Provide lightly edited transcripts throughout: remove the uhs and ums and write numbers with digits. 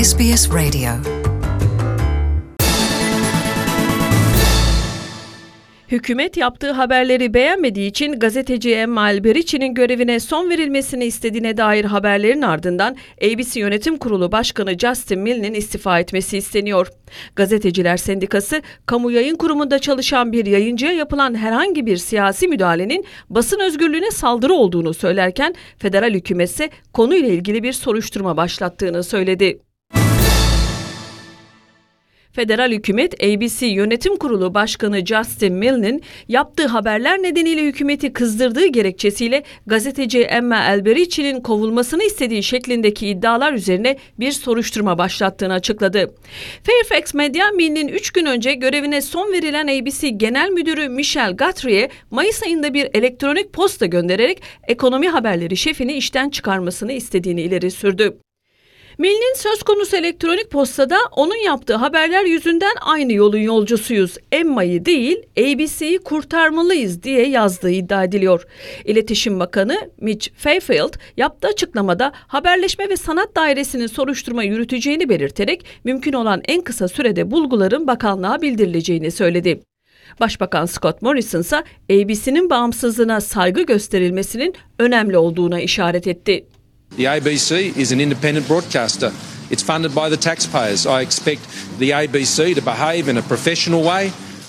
SBS Radio. Hükümet yaptığı haberleri beğenmediği için gazeteci Emma Alberici'nin görevine son verilmesini istediğine dair haberlerin ardından ABC Yönetim Kurulu Başkanı Justin Milne'in istifa etmesi isteniyor. Gazeteciler Sendikası, kamu yayın kurumunda çalışan bir yayıncıya yapılan herhangi bir siyasi müdahalenin basın özgürlüğüne saldırı olduğunu söylerken, federal hükümet ise konuyla ilgili bir soruşturma başlattığını söyledi. Federal hükümet, ABC Yönetim Kurulu Başkanı Justin Milne'in yaptığı haberler nedeniyle hükümeti kızdırdığı gerekçesiyle gazeteci Emma Alberici'nin kovulmasını istediği şeklindeki iddialar üzerine bir soruşturma başlattığını açıkladı. Fairfax Media, Milne'in 3 gün önce görevine son verilen ABC Genel Müdürü Michelle Guthrie'ye Mayıs ayında bir elektronik posta göndererek ekonomi haberleri şefini işten çıkarmasını istediğini ileri sürdü. Milne'in söz konusu elektronik postada onun yaptığı haberler yüzünden aynı yolun yolcusuyuz, Emma'yı değil ABC'yi kurtarmalıyız diye yazdığı iddia ediliyor. İletişim Bakanı Mitch Mayfield yaptığı açıklamada haberleşme ve sanat dairesinin soruşturma yürüteceğini belirterek mümkün olan en kısa sürede bulguların bakanlığa bildirileceğini söyledi. Başbakan Scott Morrison ise ABC'nin bağımsızlığına saygı gösterilmesinin önemli olduğuna işaret etti. The ABC is an independent broadcaster. It's funded by the taxpayers. I expect the ABC to behave in a professional way.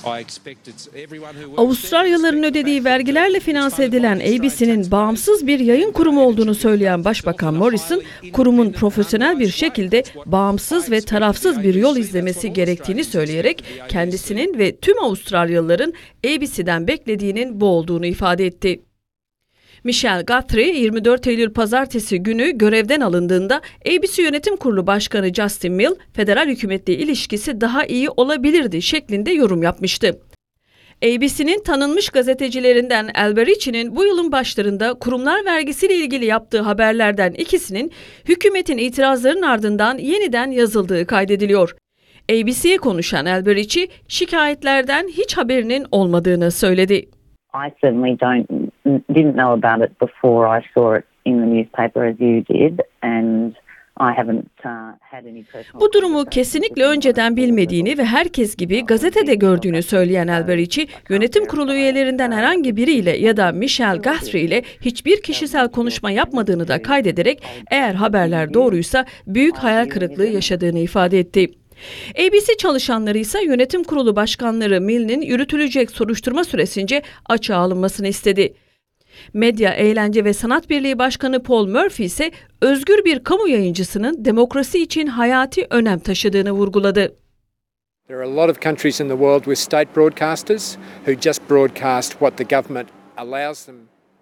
Avustralyalıların ödediği vergilerle finanse edilen ABC'nin bağımsız bir yayın kurumu olduğunu söyleyen Başbakan Morrison, kurumun profesyonel bir şekilde bağımsız ve tarafsız bir yol izlemesi gerektiğini söyleyerek kendisinin ve tüm Avustralyalıların ABC'den beklediğinin bu olduğunu ifade etti. Michelle Guthrie, 24 Eylül Pazartesi günü görevden alındığında ABC Yönetim Kurulu Başkanı Justin Milne, federal hükümetle ilişkisi daha iyi olabilirdi şeklinde yorum yapmıştı. ABC'nin tanınmış gazetecilerinden Alberici'nin bu yılın başlarında kurumlar vergisiyle ilgili yaptığı haberlerden ikisinin hükümetin itirazlarının ardından yeniden yazıldığı kaydediliyor. ABC'ye konuşan Alberici, şikayetlerden hiç haberinin olmadığını söyledi. I certainly didn't know about it before I saw it in the newspaper as you did, and I haven't had any personal. Bu durumu kesinlikle önceden bilmediğini ve herkes gibi gazetede gördüğünü söyleyen Alberici, yönetim kurulu üyelerinden herhangi biriyle ya da Michelle Guthrie ile hiçbir kişisel konuşma yapmadığını da kaydederek eğer haberler doğruysa büyük hayal kırıklığı yaşadığını ifade etti. ABC çalışanları ise yönetim kurulu başkanları Milne'in yürütülecek soruşturma süresince açığa alınmasını istedi. Medya, Eğlence ve Sanat Birliği Başkanı Paul Murphy ise özgür bir kamu yayıncısının demokrasi için hayati önem taşıdığını vurguladı. There are a lot of countries in the world with state broadcasters who just broadcast what the government allows them.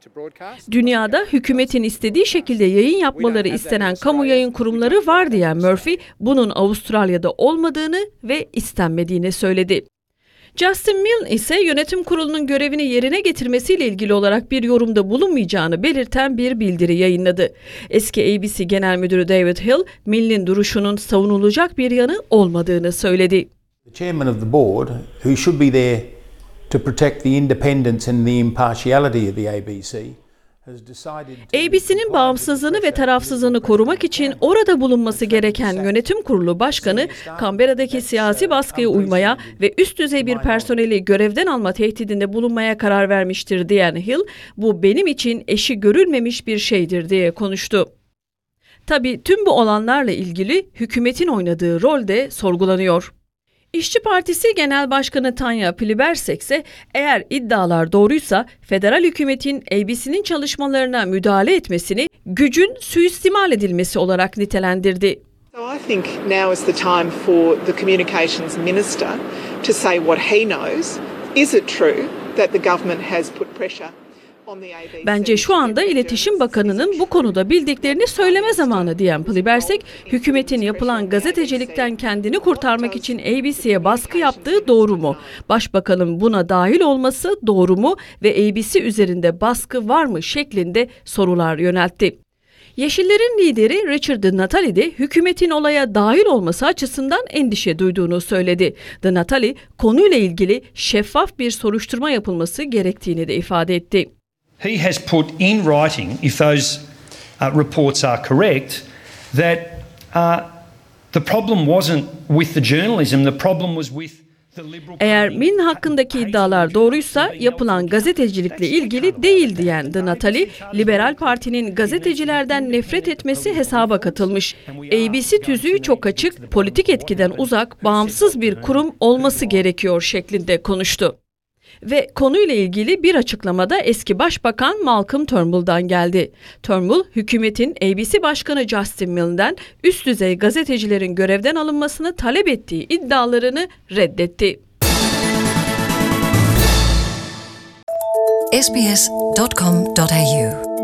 Dünyada hükümetin istediği şekilde yayın yapmaları istenen kamu yayın kurumları var diyen Murphy, bunun Avustralya'da olmadığını ve istenmediğini söyledi. Justin Milne ise yönetim kurulunun görevini yerine getirmesiyle ilgili olarak bir yorumda bulunmayacağını belirten bir bildiri yayınladı. Eski ABC Genel Müdürü David Hill, Milne'in duruşunun savunulacak bir yanı olmadığını söyledi. The chairman of the board, who should be there to protect the independence and the impartiality of the ABC, ABC'nin bağımsızlığını ve tarafsızlığını korumak için orada bulunması gereken yönetim kurulu başkanı, Canberra'daki siyasi baskıya uymaya ve üst düzey bir personeli görevden alma tehdidinde bulunmaya karar vermiştir diyen Hill, bu benim için eşi görülmemiş bir şeydir diye konuştu. Tabii tüm bu olanlarla ilgili hükümetin oynadığı rol de sorgulanıyor. İşçi Partisi Genel Başkanı Tanya Plibersek ise eğer iddialar doğruysa federal hükümetin ABC'nin çalışmalarına müdahale etmesini gücün suistimal edilmesi olarak nitelendirdi. So I think now is the time for the Communications Minister to say what he knows. Is it true that the government has put pressure? Bence şu anda İletişim Bakanı'nın bu konuda bildiklerini söyleme zamanı diyen Plibersek, hükümetin yapılan gazetecilikten kendini kurtarmak için ABC'ye baskı yaptığı doğru mu? Başbakanın buna dahil olması doğru mu ve ABC üzerinde baskı var mı şeklinde sorular yöneltti. Yeşillerin lideri Richard Di Natale de hükümetin olaya dahil olması açısından endişe duyduğunu söyledi. Di Natale, konuyla ilgili şeffaf bir soruşturma yapılması gerektiğini de ifade etti. He has put in writing, if those reports are correct, that The problem wasn't with the journalism, the problem was with the Liberal Eğer Party. Milne hakkındaki iddialar doğruysa yapılan gazetecilikle ilgili değil diyen The Natalie, Liberal Parti'nin gazetecilerden nefret etmesi hesaba katılmış. ABC tüzüğü çok açık, politik etkiden uzak, bağımsız bir kurum olması gerekiyor şeklinde konuştu. Ve konuyla ilgili bir açıklamada eski Başbakan Malcolm Turnbull'dan geldi. Turnbull, hükümetin ABC Başkanı Justin Milne'den üst düzey gazetecilerin görevden alınmasını talep ettiği iddialarını reddetti. sbs.com.au